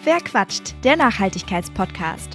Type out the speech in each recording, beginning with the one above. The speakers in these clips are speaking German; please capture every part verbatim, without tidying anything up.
Wer quatscht? Der Nachhaltigkeitspodcast.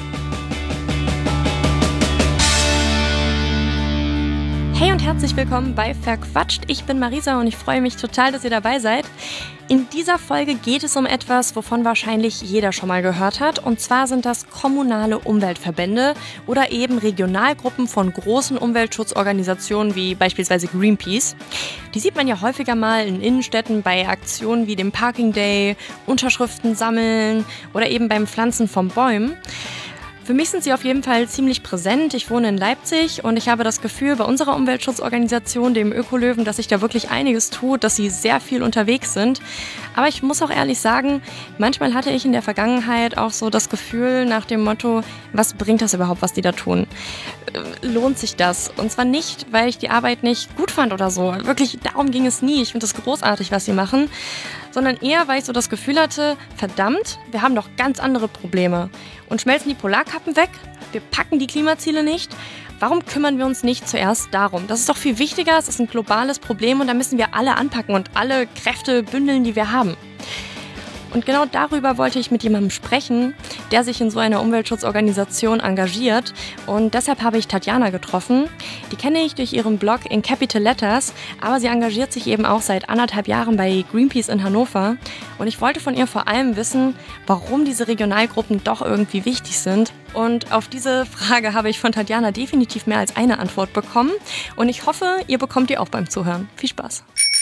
Hey und herzlich willkommen bei Verquatscht. Ich bin Marisa und ich freue mich total, dass ihr dabei seid. In dieser Folge geht es um etwas, wovon wahrscheinlich jeder schon mal gehört hat. Und zwar sind das kommunale Umweltverbände oder eben Regionalgruppen von großen Umweltschutzorganisationen wie beispielsweise Greenpeace. Die sieht man ja häufiger mal in Innenstädten bei Aktionen wie dem Parking Day, Unterschriften sammeln oder eben beim Pflanzen von Bäumen. Für mich sind sie auf jeden Fall ziemlich präsent. Ich wohne in Leipzig und ich habe das Gefühl bei unserer Umweltschutzorganisation, dem Ökolöwen, dass sich da wirklich einiges tut, dass sie sehr viel unterwegs sind. Aber ich muss auch ehrlich sagen, manchmal hatte ich in der Vergangenheit auch so das Gefühl nach dem Motto, was bringt das überhaupt, was die da tun? Lohnt sich das? Und zwar nicht, weil ich die Arbeit nicht gut fand oder so. Wirklich, darum ging es nie. Ich finde das großartig, was sie machen. Sondern eher, weil ich so das Gefühl hatte, verdammt, wir haben doch ganz andere Probleme. Und schmelzen die Polarkappen weg? Wir packen die Klimaziele nicht? Warum kümmern wir uns nicht zuerst darum? Das ist doch viel wichtiger, es ist ein globales Problem und da müssen wir alle anpacken und alle Kräfte bündeln, die wir haben. Und genau darüber wollte ich mit jemandem sprechen, der sich in so einer Umweltschutzorganisation engagiert. Und deshalb habe ich Tatjana getroffen. Die kenne ich durch ihren Blog in Capital Letters, aber sie engagiert sich eben auch seit anderthalb Jahren bei Greenpeace in Hannover. Und ich wollte von ihr vor allem wissen, warum diese Regionalgruppen doch irgendwie wichtig sind. Und auf diese Frage habe ich von Tatjana definitiv mehr als eine Antwort bekommen. Und ich hoffe, ihr bekommt die auch beim Zuhören. Viel Spaß!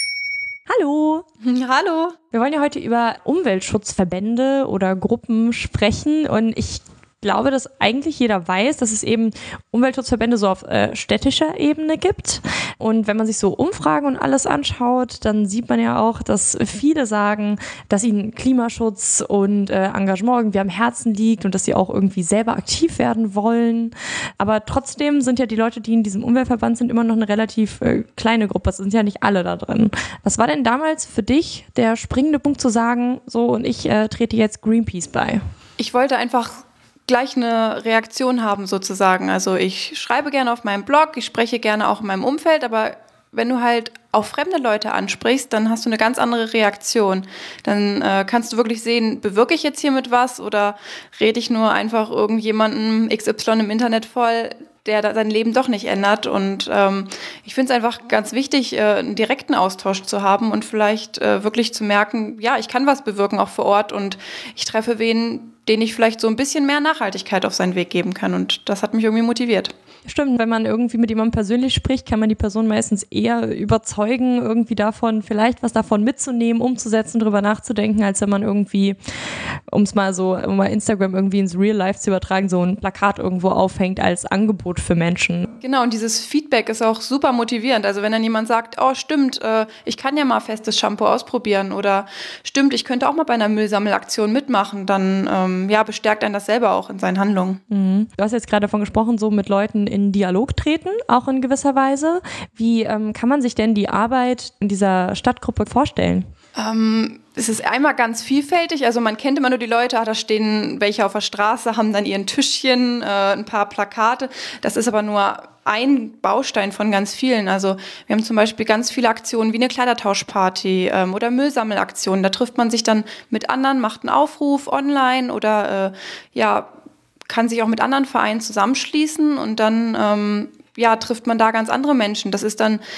Hallo! Hallo! Wir wollen ja heute über Umweltschutzverbände oder Gruppen sprechen und ich glaube, dass eigentlich jeder weiß, dass es eben Umweltschutzverbände so auf äh, städtischer Ebene gibt. Und wenn man sich so Umfragen und alles anschaut, dann sieht man ja auch, dass viele sagen, dass ihnen Klimaschutz und äh, Engagement irgendwie am Herzen liegt und dass sie auch irgendwie selber aktiv werden wollen. Aber trotzdem sind ja die Leute, die in diesem Umweltverband sind, immer noch eine relativ äh, kleine Gruppe. Es sind ja nicht alle da drin. Was war denn damals für dich der springende Punkt zu sagen, so und ich äh, trete jetzt Greenpeace bei? Ich wollte einfach gleich eine Reaktion haben sozusagen. Also ich schreibe gerne auf meinem Blog, ich spreche gerne auch in meinem Umfeld, aber wenn du halt auch fremde Leute ansprichst, dann hast du eine ganz andere Reaktion. Dann äh, kannst du wirklich sehen, bewirke ich jetzt hiermit was oder rede ich nur einfach irgendjemanden X Y im Internet voll, der da sein Leben doch nicht ändert. Und ähm, ich finde es einfach ganz wichtig, äh, einen direkten Austausch zu haben und vielleicht äh, wirklich zu merken, ja, ich kann was bewirken auch vor Ort und ich treffe wen, den ich vielleicht so ein bisschen mehr Nachhaltigkeit auf seinen Weg geben kann. Und das hat mich irgendwie motiviert. Stimmt, wenn man irgendwie mit jemandem persönlich spricht, kann man die Person meistens eher überzeugen, irgendwie davon, vielleicht was davon mitzunehmen, umzusetzen, drüber nachzudenken, als wenn man irgendwie, um es mal so, um mal Instagram irgendwie ins Real Life zu übertragen, so ein Plakat irgendwo aufhängt als Angebot für Menschen. Genau, und dieses Feedback ist auch super motivierend. Also wenn dann jemand sagt, oh stimmt, äh, ich kann ja mal festes Shampoo ausprobieren oder stimmt, ich könnte auch mal bei einer Müllsammelaktion mitmachen, dann ähm, ja, bestärkt einen das selber auch in seinen Handlungen. Mhm. Du hast jetzt gerade davon gesprochen, so mit Leuten in Dialog treten, auch in gewisser Weise. Wie ähm, kann man sich denn die Arbeit in dieser Stadtgruppe vorstellen? Ähm, es ist einmal ganz vielfältig, also man kennt immer nur die Leute, ah, da stehen welche auf der Straße, haben dann ihren Tischchen, äh, ein paar Plakate. Das ist aber nur ein Baustein von ganz vielen. Also wir haben zum Beispiel ganz viele Aktionen wie eine Kleidertauschparty ähm, oder Müllsammelaktionen. Da trifft man sich dann mit anderen, macht einen Aufruf online oder äh, ja, kann sich auch mit anderen Vereinen zusammenschließen und dann ähm, ja, trifft man da ganz andere Menschen. Das ist dann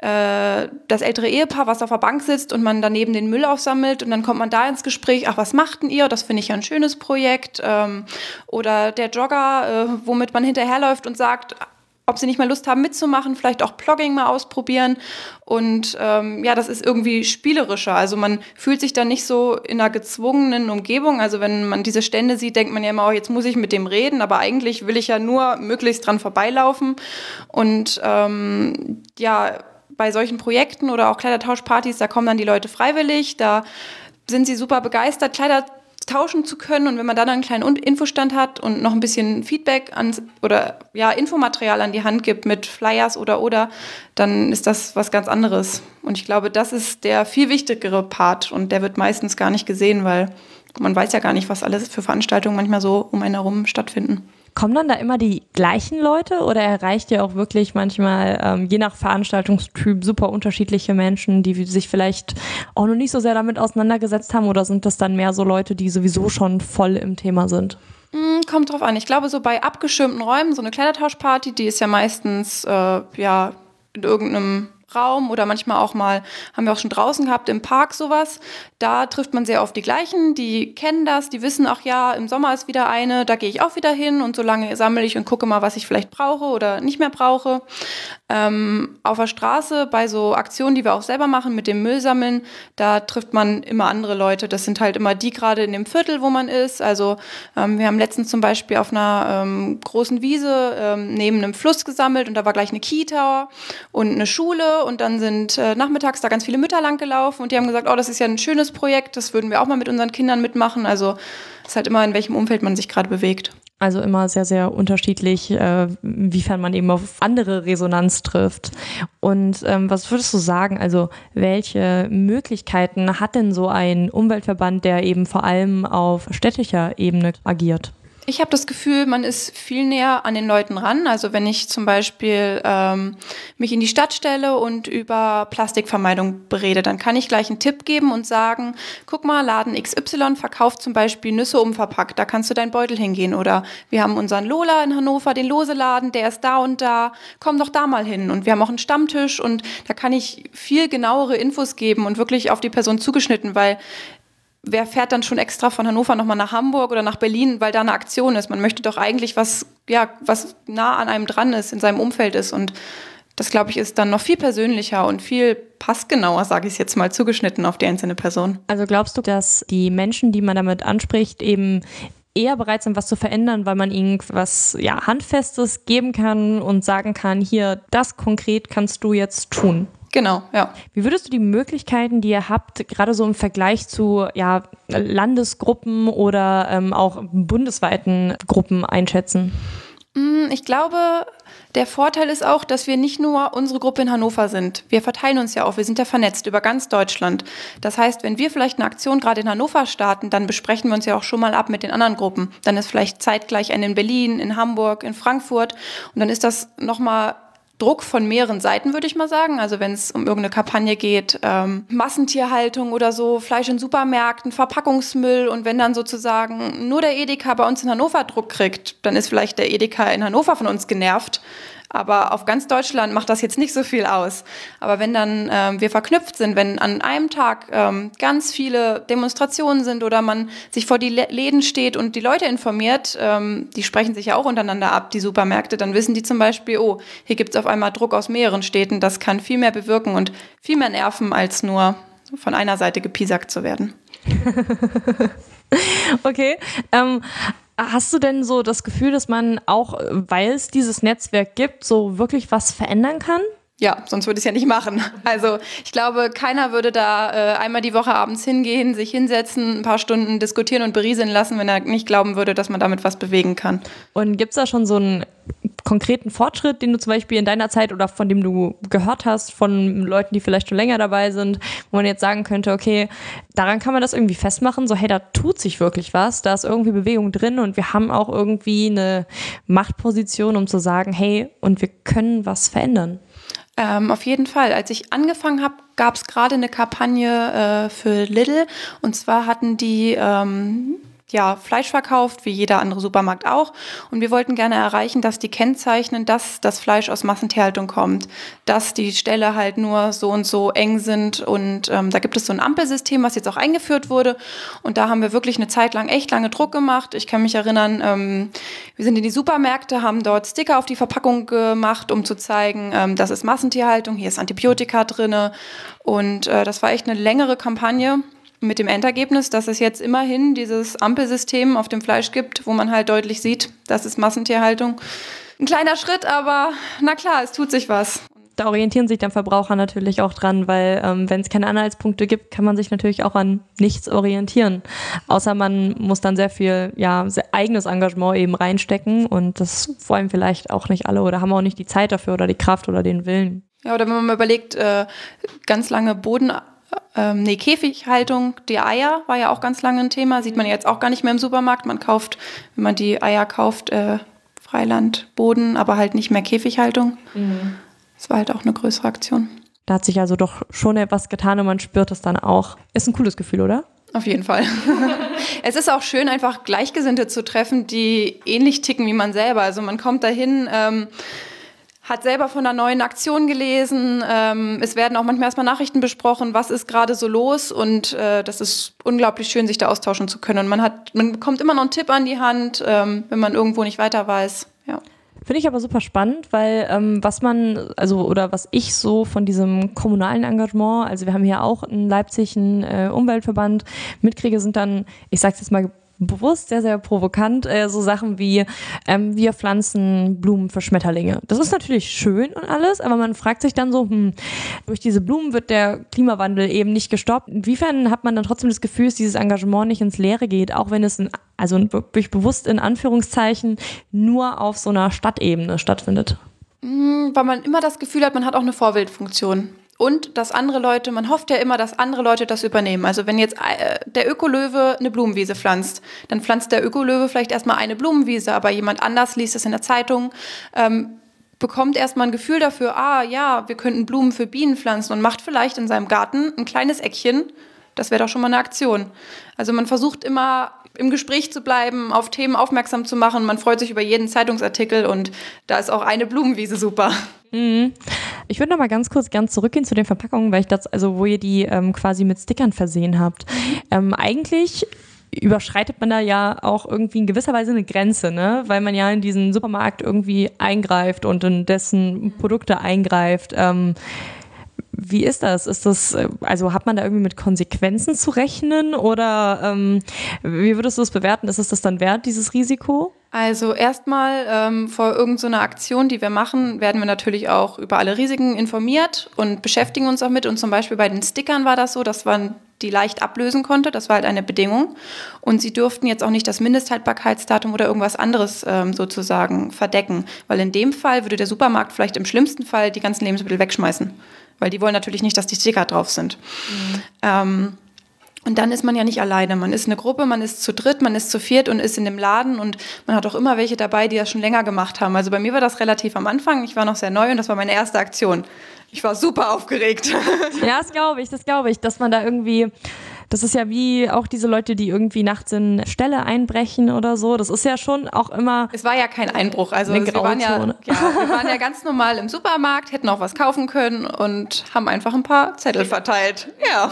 äh, das ältere Ehepaar, was auf der Bank sitzt und man daneben den Müll aufsammelt und dann kommt man da ins Gespräch, ach, was macht denn ihr? Das finde ich ja ein schönes Projekt. Ähm, oder der Jogger, äh, womit man hinterherläuft und sagt, ob sie nicht mal Lust haben mitzumachen, vielleicht auch Plogging mal ausprobieren. Und ähm, ja, das ist irgendwie spielerischer. Also man fühlt sich dann nicht so in einer gezwungenen Umgebung. Also wenn man diese Stände sieht, denkt man ja immer, oh, jetzt muss ich mit dem reden. Aber eigentlich will ich ja nur möglichst dran vorbeilaufen. Und ähm, ja, bei solchen Projekten oder auch Kleidertauschpartys, da kommen dann die Leute freiwillig. Da sind sie super begeistert, Kleider tauschen zu können und wenn man dann einen kleinen Infostand hat und noch ein bisschen Feedback an, oder ja, Infomaterial an die Hand gibt mit Flyers oder oder, dann ist das was ganz anderes. Und ich glaube, das ist der viel wichtigere Part und der wird meistens gar nicht gesehen, weil man weiß ja gar nicht, was alles für Veranstaltungen manchmal so um einen herum stattfinden. Kommen dann da immer die gleichen Leute oder erreicht ihr auch wirklich manchmal, ähm, je nach Veranstaltungstyp, super unterschiedliche Menschen, die sich vielleicht auch noch nicht so sehr damit auseinandergesetzt haben, oder sind das dann mehr so Leute, die sowieso schon voll im Thema sind? Kommt drauf an. Ich glaube, so bei abgeschirmten Räumen, so eine Kleidertauschparty, die ist ja meistens äh, ja in irgendeinem Raum oder manchmal auch mal, haben wir auch schon draußen gehabt, im Park sowas. Da trifft man sehr oft die gleichen, die kennen das, die wissen auch, ja, im Sommer ist wieder eine, da gehe ich auch wieder hin und so lange sammle ich und gucke mal, was ich vielleicht brauche oder nicht mehr brauche. Ähm, auf der Straße bei so Aktionen, die wir auch selber machen mit dem Müllsammeln, da trifft man immer andere Leute. Das sind halt immer die gerade in dem Viertel, wo man ist. Also ähm, wir haben letztens zum Beispiel auf einer ähm, großen Wiese ähm, neben einem Fluss gesammelt und da war gleich eine Kita und eine Schule. Und dann sind äh, nachmittags da ganz viele Mütter lang gelaufen und die haben gesagt, oh, das ist ja ein schönes Projekt, das würden wir auch mal mit unseren Kindern mitmachen. Also es ist halt immer, in welchem Umfeld man sich gerade bewegt. Also immer sehr, sehr unterschiedlich, äh, inwiefern man eben auf andere Resonanz trifft. Und ähm, was würdest du sagen, also welche Möglichkeiten hat denn so ein Umweltverband, der eben vor allem auf städtischer Ebene agiert? Ich habe das Gefühl, man ist viel näher an den Leuten ran. Also wenn ich zum Beispiel ähm, mich in die Stadt stelle und über Plastikvermeidung berede, dann kann ich gleich einen Tipp geben und sagen, guck mal, Laden X Y verkauft zum Beispiel Nüsse umverpackt, da kannst du deinen Beutel hingehen. Oder wir haben unseren Lola in Hannover, den Lose-Laden, der ist da und da, komm doch da mal hin. Und wir haben auch einen Stammtisch und da kann ich viel genauere Infos geben und wirklich auf die Person zugeschnitten, weil wer fährt dann schon extra von Hannover nochmal nach Hamburg oder nach Berlin, weil da eine Aktion ist? Man möchte doch eigentlich was, ja, was nah an einem dran ist, in seinem Umfeld ist. Und das, glaube ich, ist dann noch viel persönlicher und viel passgenauer, sage ich es jetzt mal, zugeschnitten auf die einzelne Person. Also glaubst du, dass die Menschen, die man damit anspricht, eben eher bereit sind, was zu verändern, weil man ihnen was ja, Handfestes geben kann und sagen kann, hier, das konkret kannst du jetzt tun? Genau, ja. Wie würdest du die Möglichkeiten, die ihr habt, gerade so im Vergleich zu ja, Landesgruppen oder ähm, auch bundesweiten Gruppen einschätzen? Ich glaube, der Vorteil ist auch, dass wir nicht nur unsere Gruppe in Hannover sind. Wir verteilen uns ja auch, wir sind ja vernetzt über ganz Deutschland. Das heißt, wenn wir vielleicht eine Aktion gerade in Hannover starten, dann besprechen wir uns ja auch schon mal ab mit den anderen Gruppen. Dann ist vielleicht zeitgleich eine in Berlin, in Hamburg, in Frankfurt und dann ist das nochmal Druck von mehreren Seiten, würde ich mal sagen. Also wenn es um irgendeine Kampagne geht, ähm, Massentierhaltung oder so, Fleisch in Supermärkten, Verpackungsmüll und wenn dann sozusagen nur der Edeka bei uns in Hannover Druck kriegt, dann ist vielleicht der Edeka in Hannover von uns genervt. Aber auf ganz Deutschland macht das jetzt nicht so viel aus. Aber wenn dann ähm, wir verknüpft sind, wenn an einem Tag ähm, ganz viele Demonstrationen sind oder man sich vor die Läden steht und die Leute informiert, ähm, die sprechen sich ja auch untereinander ab, die Supermärkte, dann wissen die zum Beispiel, oh, hier gibt es auf einmal Druck aus mehreren Städten. Das kann viel mehr bewirken und viel mehr nerven, als nur von einer Seite gepiesackt zu werden. Okay, ähm, hast du denn so das Gefühl, dass man auch, weil es dieses Netzwerk gibt, so wirklich was verändern kann? Ja, sonst würde ich es ja nicht machen. Also ich glaube, keiner würde da äh, einmal die Woche abends hingehen, sich hinsetzen, ein paar Stunden diskutieren und berieseln lassen, wenn er nicht glauben würde, dass man damit was bewegen kann. Und gibt es da schon so einen konkreten Fortschritt, den du zum Beispiel in deiner Zeit oder von dem du gehört hast, von Leuten, die vielleicht schon länger dabei sind, wo man jetzt sagen könnte, okay, daran kann man das irgendwie festmachen, so hey, da tut sich wirklich was, da ist irgendwie Bewegung drin und wir haben auch irgendwie eine Machtposition, um zu sagen, hey, und wir können was verändern. Ähm, auf jeden Fall. Als ich angefangen habe, gab es gerade eine Kampagne äh, für Lidl und zwar hatten die ähm, ja, Fleisch verkauft, wie jeder andere Supermarkt auch. Und wir wollten gerne erreichen, dass die kennzeichnen, dass das Fleisch aus Massentierhaltung kommt, dass die Ställe halt nur so und so eng sind. Und ähm, da gibt es so ein Ampelsystem, was jetzt auch eingeführt wurde. Und da haben wir wirklich eine Zeit lang echt lange Druck gemacht. Ich kann mich erinnern, ähm, wir sind in die Supermärkte, haben dort Sticker auf die Verpackung gemacht, um zu zeigen, ähm, das ist Massentierhaltung, hier ist Antibiotika drinne. Und äh, das war echt eine längere Kampagne. Mit dem Endergebnis, dass es jetzt immerhin dieses Ampelsystem auf dem Fleisch gibt, wo man halt deutlich sieht, das ist Massentierhaltung. Ein kleiner Schritt, aber na klar, es tut sich was. Da orientieren sich dann Verbraucher natürlich auch dran, weil ähm, wenn es keine Anhaltspunkte gibt, kann man sich natürlich auch an nichts orientieren. Außer man muss dann sehr viel ja, sehr eigenes Engagement eben reinstecken und das wollen vielleicht auch nicht alle oder haben auch nicht die Zeit dafür oder die Kraft oder den Willen. Ja, oder wenn man mal überlegt, äh, ganz lange Boden... Ähm, nee, Käfighaltung, die Eier war ja auch ganz lange ein Thema, sieht man jetzt auch gar nicht mehr im Supermarkt. Man kauft, wenn man die Eier kauft, äh, Freilandboden, aber halt nicht mehr Käfighaltung. Mhm. Das war halt auch eine größere Aktion. Da hat sich also doch schon etwas getan und man spürt es dann auch. Ist ein cooles Gefühl, oder? Auf jeden Fall. Es ist auch schön, einfach Gleichgesinnte zu treffen, die ähnlich ticken wie man selber. Also man kommt dahin, ähm, hat selber von einer neuen Aktion gelesen. Ähm, es werden auch manchmal erstmal Nachrichten besprochen, was ist gerade so los. Und äh, das ist unglaublich schön, sich da austauschen zu können. Und man hat, man bekommt immer noch einen Tipp an die Hand, ähm, wenn man irgendwo nicht weiter weiß. Ja. Finde ich aber super spannend, weil ähm, was man, also oder was ich so von diesem kommunalen Engagement, also wir haben hier auch in Leipzig einen äh, Umweltverband, mitkriege, sind dann, ich sag's jetzt mal bewusst, sehr, sehr provokant, äh, so Sachen wie ähm, wir pflanzen Blumen für Schmetterlinge. Das ist natürlich schön und alles, aber man fragt sich dann so, hm, durch diese Blumen wird der Klimawandel eben nicht gestoppt. Inwiefern hat man dann trotzdem das Gefühl, dass dieses Engagement nicht ins Leere geht, auch wenn es in, also wirklich bewusst in Anführungszeichen nur auf so einer Stadtebene stattfindet? Weil man immer das Gefühl hat, man hat auch eine Vorbildfunktion. Und dass andere Leute, man hofft ja immer, dass andere Leute das übernehmen. Also wenn jetzt äh, der Ökolöwe eine Blumenwiese pflanzt, dann pflanzt der Ökolöwe vielleicht erstmal eine Blumenwiese, aber jemand anders liest es in der Zeitung, ähm, bekommt erstmal ein Gefühl dafür, ah ja, wir könnten Blumen für Bienen pflanzen und macht vielleicht in seinem Garten ein kleines Eckchen. Das wäre doch schon mal eine Aktion. Also man versucht immer im Gespräch zu bleiben, auf Themen aufmerksam zu machen. Man freut sich über jeden Zeitungsartikel und da ist auch eine Blumenwiese super. Mhm. Ich würde noch mal ganz kurz ganz zurückgehen zu den Verpackungen, weil ich das, also wo ihr die ähm, quasi mit Stickern versehen habt. Ähm, eigentlich überschreitet man da ja auch irgendwie in gewisser Weise eine Grenze, ne? Weil man ja in diesen Supermarkt irgendwie eingreift und in dessen Produkte eingreift. Ähm, Wie ist das? Ist das, also hat man da irgendwie mit Konsequenzen zu rechnen oder ähm, wie würdest du es bewerten? Ist es das dann wert, dieses Risiko? Also erstmal ähm, vor irgendeiner Aktion, die wir machen, werden wir natürlich auch über alle Risiken informiert und beschäftigen uns auch mit. Und zum Beispiel bei den Stickern war das so, dass man die leicht ablösen konnte. Das war halt eine Bedingung. Und sie durften jetzt auch nicht das Mindesthaltbarkeitsdatum oder irgendwas anderes ähm, sozusagen verdecken. Weil in dem Fall würde der Supermarkt vielleicht im schlimmsten Fall die ganzen Lebensmittel wegschmeißen. Weil die wollen natürlich nicht, dass die Sticker drauf sind. Mhm. Ähm, und dann ist man ja nicht alleine. Man ist eine Gruppe, man ist zu dritt, man ist zu viert und ist in dem Laden. Und man hat auch immer welche dabei, die das schon länger gemacht haben. Also bei mir war das relativ am Anfang. Ich war noch sehr neu und das war meine erste Aktion. Ich war super aufgeregt. Ja, das glaube ich, das glaube ich, dass man da irgendwie... Das ist ja wie auch diese Leute, die irgendwie nachts in Ställe einbrechen oder so. Das ist ja schon auch immer... Es war ja kein Einbruch. Also wir waren ja, ja, wir waren ja ganz normal im Supermarkt, hätten auch was kaufen können und haben einfach ein paar Zettel verteilt. Ja.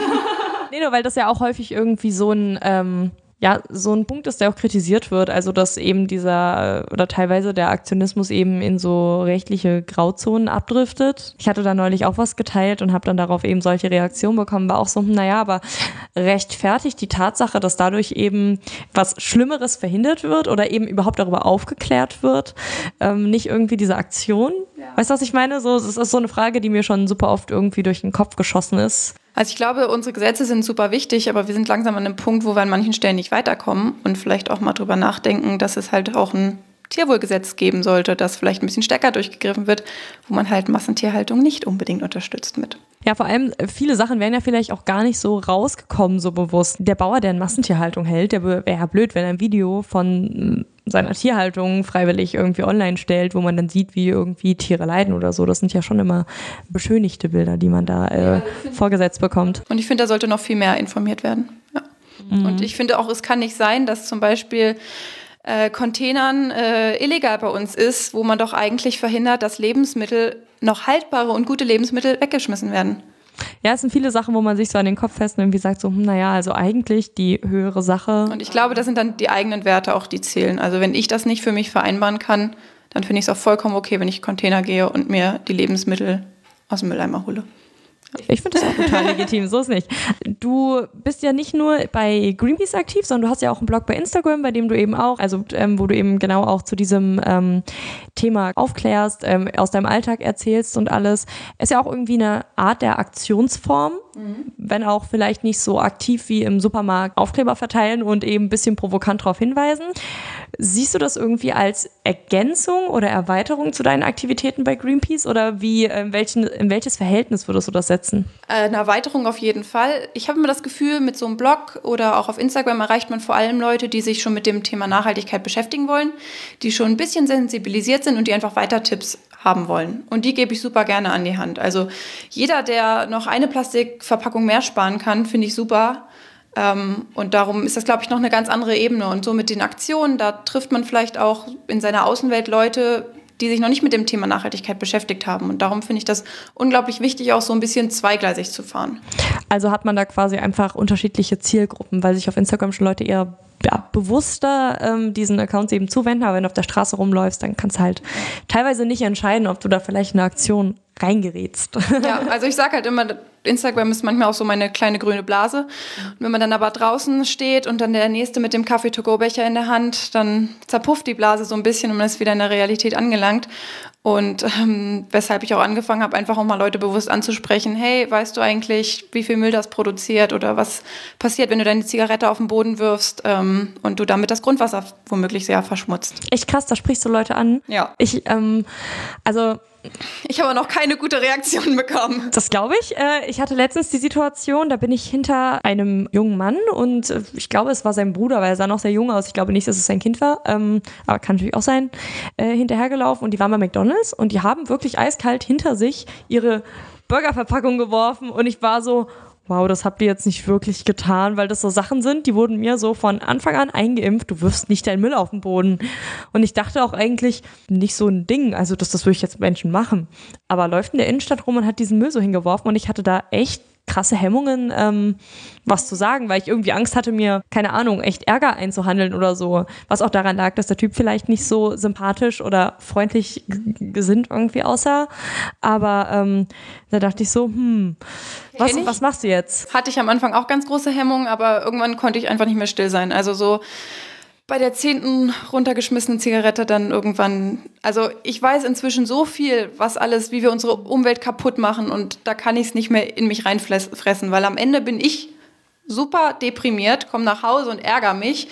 Nee, nur weil das ja auch häufig irgendwie so ein... Ähm Ja, so ein Punkt ist, der auch kritisiert wird, also dass eben dieser oder teilweise der Aktionismus eben in so rechtliche Grauzonen abdriftet. Ich hatte da neulich auch was geteilt und habe dann darauf eben solche Reaktionen bekommen, war auch so, naja, aber rechtfertigt die Tatsache, dass dadurch eben was Schlimmeres verhindert wird oder eben überhaupt darüber aufgeklärt wird, ähm, nicht irgendwie diese Aktion? Ja. Weißt du, was ich meine? So, das ist so eine Frage, die mir schon super oft irgendwie durch den Kopf geschossen ist. Also ich glaube, unsere Gesetze sind super wichtig, aber wir sind langsam an einem Punkt, wo wir an manchen Stellen nicht weiterkommen und vielleicht auch mal drüber nachdenken, dass es halt auch ein Tierwohlgesetz geben sollte, das vielleicht ein bisschen stärker durchgegriffen wird, wo man halt Massentierhaltung nicht unbedingt unterstützt mit. Ja, vor allem viele Sachen wären ja vielleicht auch gar nicht so rausgekommen, so bewusst. Der Bauer, der in Massentierhaltung hält, der wäre ja blöd, wenn er ein Video von seiner Tierhaltung freiwillig irgendwie online stellt, wo man dann sieht, wie irgendwie Tiere leiden oder so. Das sind ja schon immer beschönigte Bilder, die man da äh, ja, vorgesetzt bekommt. Und ich finde, da sollte noch viel mehr informiert werden. Ja. Mhm. Und ich finde auch, es kann nicht sein, dass zum Beispiel äh, Containern äh, illegal bei uns ist, wo man doch eigentlich verhindert, dass Lebensmittel, noch haltbare und gute Lebensmittel weggeschmissen werden. Ja, es sind viele Sachen, wo man sich so an den Kopf fest und irgendwie sagt so, hm, naja, also eigentlich die höhere Sache. Und ich glaube, das sind dann die eigenen Werte auch, die zählen. Also wenn ich das nicht für mich vereinbaren kann, dann finde ich es auch vollkommen okay, wenn ich in Container gehe und mir die Lebensmittel aus dem Mülleimer hole. Ich finde das auch total legitim, so ist nicht. Du bist ja nicht nur bei Greenpeace aktiv, sondern du hast ja auch einen Blog bei Instagram, bei dem du eben auch, also ähm, wo du eben genau auch zu diesem ähm, Thema aufklärst, ähm, aus deinem Alltag erzählst und alles. Ist ja auch irgendwie eine Art der Aktionsform, mhm. wenn auch vielleicht nicht so aktiv wie im Supermarkt Aufkleber verteilen und eben ein bisschen provokant darauf hinweisen. Siehst du das irgendwie als Ergänzung oder Erweiterung zu deinen Aktivitäten bei Greenpeace oder wie, in, welchen, in welches Verhältnis würdest du das setzen? Eine Erweiterung auf jeden Fall. Ich habe immer das Gefühl, mit so einem Blog oder auch auf Instagram erreicht man vor allem Leute, die sich schon mit dem Thema Nachhaltigkeit beschäftigen wollen, die schon ein bisschen sensibilisiert sind und die einfach weiter Tipps haben wollen. Und die gebe ich super gerne an die Hand. Also jeder, der noch eine Plastikverpackung mehr sparen kann, finde ich super. Ähm, und darum ist das, glaube ich, noch eine ganz andere Ebene. Und so mit den Aktionen, da trifft man vielleicht auch in seiner Außenwelt Leute, die sich noch nicht mit dem Thema Nachhaltigkeit beschäftigt haben. Und darum finde ich das unglaublich wichtig, auch so ein bisschen zweigleisig zu fahren. Also hat man da quasi einfach unterschiedliche Zielgruppen, weil sich auf Instagram schon Leute eher ja, bewusster ähm, diesen Accounts eben zuwenden, aber wenn du auf der Straße rumläufst, dann kannst du halt teilweise nicht entscheiden, ob du da vielleicht eine Aktion reingerätst. Ja, also ich sage halt immer, Instagram ist manchmal auch so meine kleine grüne Blase. Und wenn man dann aber draußen steht und dann der Nächste mit dem Kaffee-to-go-Becher in der Hand, dann zerpufft die Blase so ein bisschen und man ist wieder in der Realität angelangt. Und ähm, weshalb ich auch angefangen habe, einfach auch mal Leute bewusst anzusprechen, hey, weißt du eigentlich, wie viel Müll das produziert oder was passiert, wenn du deine Zigarette auf den Boden wirfst ähm, und du damit das Grundwasser womöglich sehr verschmutzt. Echt krass, da sprichst du Leute an. Ja. Ich, ähm, also... Ich habe noch keine gute Reaktion bekommen. Das glaube ich. Ich hatte letztens die Situation, da bin ich hinter einem jungen Mann und ich glaube, es war sein Bruder, weil er sah noch sehr jung aus. Ich glaube nicht, dass es sein Kind war, aber kann natürlich auch sein, hinterhergelaufen und die waren bei McDonald's und die haben wirklich eiskalt hinter sich ihre Burgerverpackung geworfen und ich war so... Wow, das habt ihr jetzt nicht wirklich getan, weil das so Sachen sind, die wurden mir so von Anfang an eingeimpft, du wirfst nicht deinen Müll auf den Boden. Und ich dachte auch eigentlich, nicht so ein Ding, also das, das würde ich jetzt Menschen machen. Aber läuft in der Innenstadt rum und hat diesen Müll so hingeworfen und ich hatte da echt krasse Hemmungen, ähm, was zu sagen, weil ich irgendwie Angst hatte, mir, keine Ahnung, echt Ärger einzuhandeln oder so. Was auch daran lag, dass der Typ vielleicht nicht so sympathisch oder freundlich g- gesinnt irgendwie aussah. Aber ähm, da dachte ich so, hm, was, was machst du jetzt? Hatte ich am Anfang auch ganz große Hemmungen, aber irgendwann konnte ich einfach nicht mehr still sein. Also so bei der zehnten runtergeschmissenen Zigarette dann irgendwann, also ich weiß inzwischen so viel, was alles, wie wir unsere Umwelt kaputt machen und da kann ich es nicht mehr in mich reinfressen, weil am Ende bin ich super deprimiert, komme nach Hause und ärgere mich,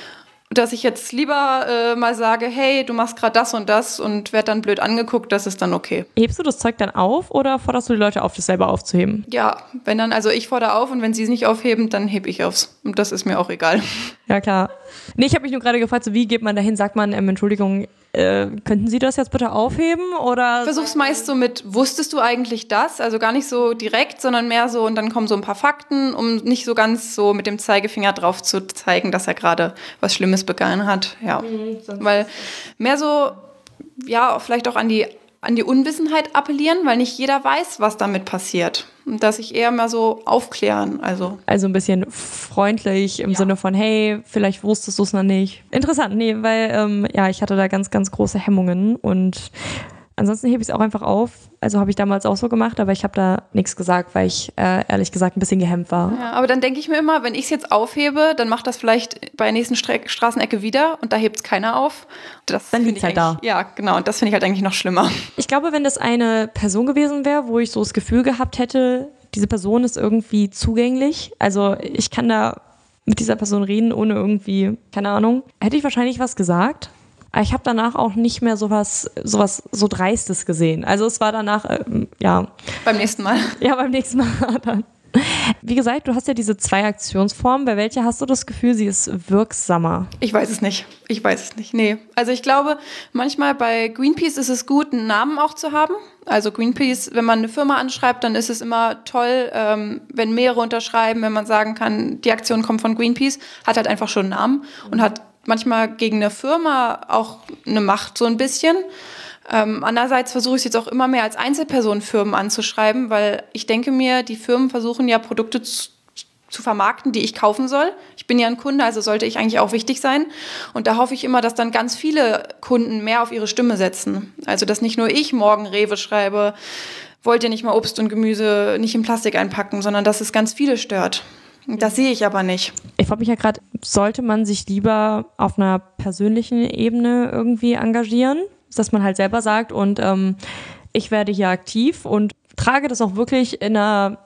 dass ich jetzt lieber äh, mal sage, hey, du machst gerade das und das und werd dann blöd angeguckt, das ist dann okay. Hebst du das Zeug dann auf oder forderst du die Leute auf, das selber aufzuheben? Ja, wenn dann, also ich fordere auf und wenn sie es nicht aufheben, dann heb ich aufs. Und das ist mir auch egal. Ja, klar. Nee, ich habe mich nur gerade gefragt, so wie geht man dahin, sagt man, ähm, Entschuldigung, äh, könnten Sie das jetzt bitte aufheben? Oder? Ich versuch's meist so mit, wusstest du eigentlich das? Also gar nicht so direkt, sondern mehr so, und dann kommen so ein paar Fakten, um nicht so ganz so mit dem Zeigefinger drauf zu zeigen, dass er gerade was Schlimmes begangen hat. Ja, mhm, weil mehr so, ja, vielleicht auch an die an die Unwissenheit appellieren, weil nicht jeder weiß, was damit passiert. Und dass ich eher mal so aufklären. Also, also ein bisschen freundlich im ja. Sinne von, hey, vielleicht wusstest du es noch nicht. Interessant, nee, weil ähm, ja, ich hatte da ganz, ganz große Hemmungen und ansonsten hebe ich es auch einfach auf. Also habe ich damals auch so gemacht, aber ich habe da nichts gesagt, weil ich äh, ehrlich gesagt ein bisschen gehemmt war. Ja, aber dann denke ich mir immer, wenn ich es jetzt aufhebe, dann macht das vielleicht bei der nächsten Stre- Straßenecke wieder und da hebt es keiner auf. Das dann liegt es halt da. Ja, genau. Und das finde ich halt eigentlich noch schlimmer. Ich glaube, wenn das eine Person gewesen wäre, wo ich so das Gefühl gehabt hätte, diese Person ist irgendwie zugänglich. Also ich kann da mit dieser Person reden, ohne irgendwie, keine Ahnung. Hätte ich wahrscheinlich was gesagt. Aber ich habe danach auch nicht mehr sowas, sowas so Dreistes gesehen. Also es war danach, ähm, ja. Beim nächsten Mal. Ja, beim nächsten Mal dann. Wie gesagt, du hast ja diese zwei Aktionsformen. Bei welcher hast du das Gefühl, sie ist wirksamer? Ich weiß es nicht. Ich weiß es nicht. Nee. Also ich glaube, manchmal bei Greenpeace ist es gut, einen Namen auch zu haben. Also Greenpeace, wenn man eine Firma anschreibt, dann ist es immer toll, ähm, wenn mehrere unterschreiben, wenn man sagen kann, die Aktion kommt von Greenpeace, hat halt einfach schon einen Namen und hat manchmal gegen eine Firma auch eine Macht so ein bisschen. Ähm, andererseits versuche ich es jetzt auch immer mehr als Einzelperson Firmen anzuschreiben, weil ich denke mir, die Firmen versuchen ja Produkte zu, zu vermarkten, die ich kaufen soll. Ich bin ja ein Kunde, also sollte ich eigentlich auch wichtig sein. Und da hoffe ich immer, dass dann ganz viele Kunden mehr auf ihre Stimme setzen. Also dass nicht nur ich morgen Rewe schreibe, wollt ihr nicht mal Obst und Gemüse nicht in Plastik einpacken, sondern dass es ganz viele stört. Das sehe ich aber nicht. Ich frage mich ja gerade, sollte man sich lieber auf einer persönlichen Ebene irgendwie engagieren, dass man halt selber sagt und ähm, ich werde hier aktiv und trage das auch wirklich in einer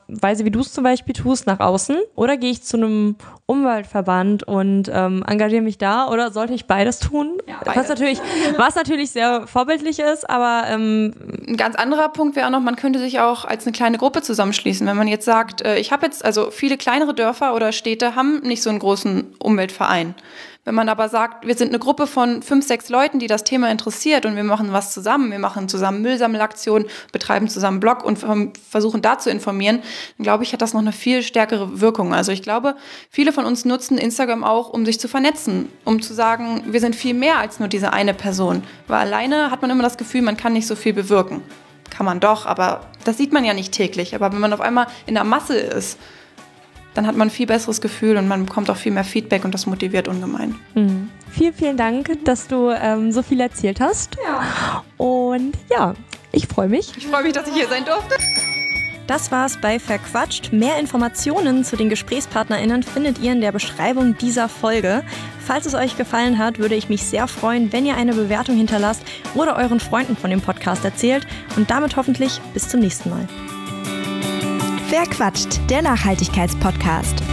Weise, wie du es zum Beispiel tust, nach außen? Oder gehe ich zu einem Umweltverband und ähm, engagiere mich da? Oder sollte ich beides tun? Ja, beides. Was natürlich, was natürlich sehr vorbildlich ist, aber ähm, ein ganz anderer Punkt wäre auch noch, man könnte sich auch als eine kleine Gruppe zusammenschließen. Wenn man jetzt sagt, äh, ich habe jetzt, also viele kleinere Dörfer oder Städte haben nicht so einen großen Umweltverein. Wenn man aber sagt, wir sind eine Gruppe von fünf, sechs Leuten, die das Thema interessiert und wir machen was zusammen, wir machen zusammen Müllsammelaktionen, betreiben zusammen Blog und versuchen da zu informieren, dann glaube ich, hat das noch eine viel stärkere Wirkung. Also ich glaube, viele von uns nutzen Instagram auch, um sich zu vernetzen, um zu sagen, wir sind viel mehr als nur diese eine Person. Weil alleine hat man immer das Gefühl, man kann nicht so viel bewirken. Kann man doch, aber das sieht man ja nicht täglich. Aber wenn man auf einmal in der Masse ist, dann hat man ein viel besseres Gefühl und man bekommt auch viel mehr Feedback und das motiviert ungemein. Mhm. Vielen, vielen Dank, dass du ähm, so viel erzählt hast. Ja. Und ja, ich freue mich. Ich freue mich, dass ich hier sein durfte. Das war's bei Verquatscht. Mehr Informationen zu den GesprächspartnerInnen findet ihr in der Beschreibung dieser Folge. Falls es euch gefallen hat, würde ich mich sehr freuen, wenn ihr eine Bewertung hinterlasst oder euren Freunden von dem Podcast erzählt. Und damit hoffentlich bis zum nächsten Mal. Verquatscht, der Nachhaltigkeitspodcast.